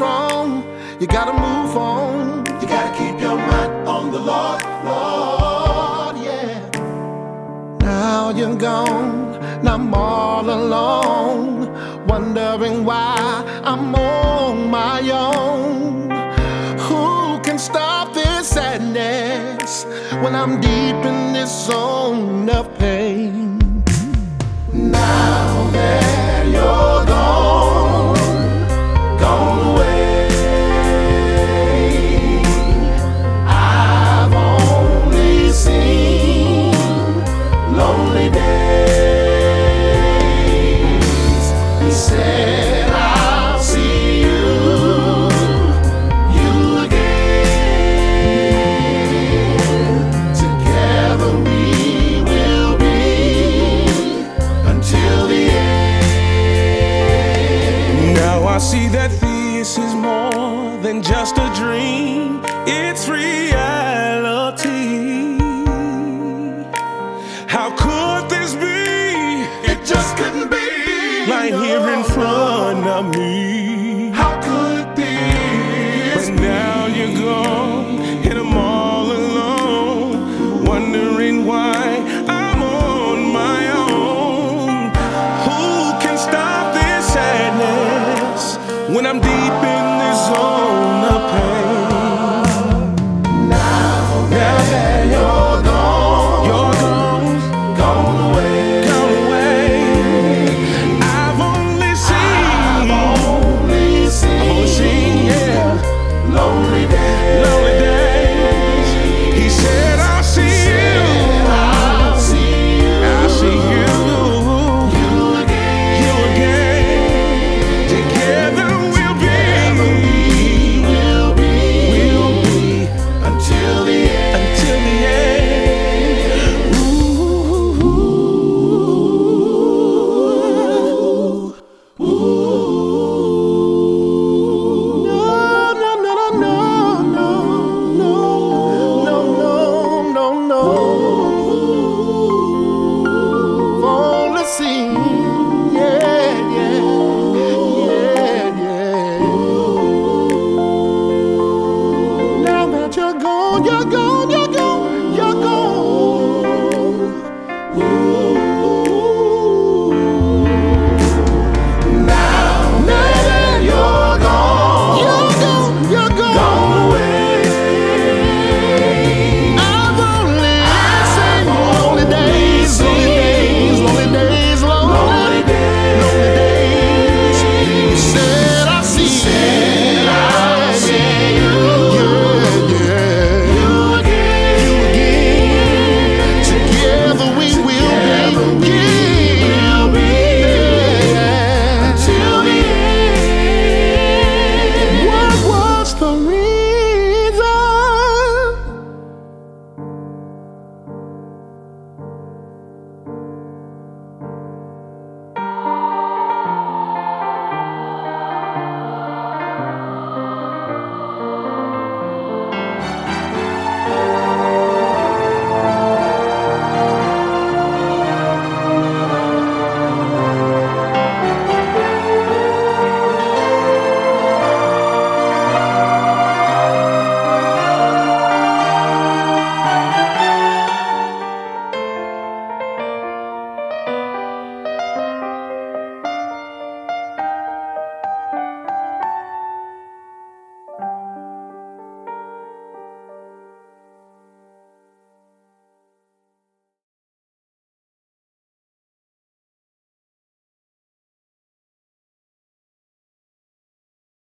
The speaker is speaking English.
strong. You gotta move on. You gotta keep your mind on the Lord, Lord, yeah. Now you're gone, now I'm all alone, wondering why I'm on my own. Who can stop this sadness when I'm deep in this zone of pain? Now that you're gone away, I've only seen lonely days. He said I'll see you again. Together we will be until the end. Now I see that this is more than just a dream, it's reality. How could this be? It just couldn't be. Right here in front of me. How could this But now you're gone and I'm all alone, wondering why I'm on my own. Who can stop this sadness when I'm deep in this zone?